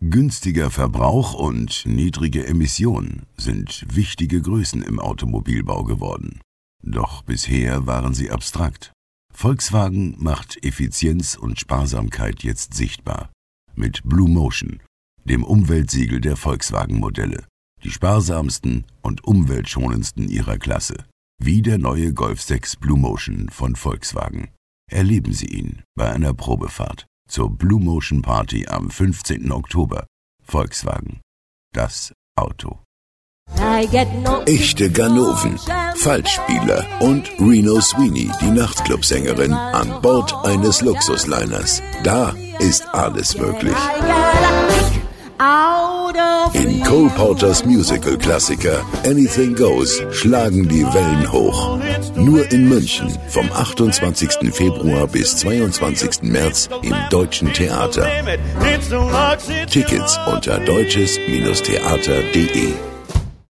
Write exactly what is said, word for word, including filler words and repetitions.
Günstiger Verbrauch und niedrige Emissionen sind wichtige Größen im Automobilbau geworden. Doch bisher waren sie abstrakt. Volkswagen macht Effizienz und Sparsamkeit jetzt sichtbar. Mit Blue Motion, dem Umweltsiegel der Volkswagen-Modelle. Die sparsamsten und umweltschonendsten ihrer Klasse. Wie der neue Golf sechs Blue Motion von Volkswagen. Erleben Sie ihn bei einer Probefahrt zur Blue Motion Party am fünfzehnten Oktober. Volkswagen. Das Auto. Echte Ganoven, Falschspieler und Reno Sweeney, die Nachtclubsängerin, an Bord eines Luxusliners. Da ist alles möglich. In Cole Porters Musical-Klassiker Anything Goes schlagen die Wellen hoch. Nur in München vom achtundzwanzigsten Februar bis zweiundzwanzigsten März im Deutschen Theater. Tickets unter deutsches Theater punkt de.